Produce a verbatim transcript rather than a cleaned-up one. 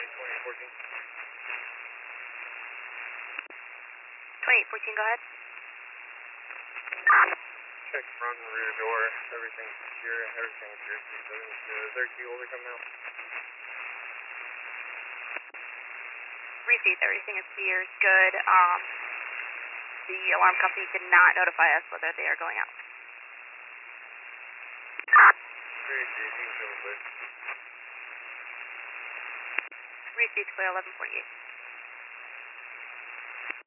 twenty-eight fourteen. twenty-eight fourteen, go ahead. Check front and rear door. Everything's secure. Everything's secure. Is there a key holder coming out? Receipt, everything is here, is good. Um, the alarm company did not notify us whether they are going out. Very easy, you can clear. Receipt's clear, eleven forty-eight.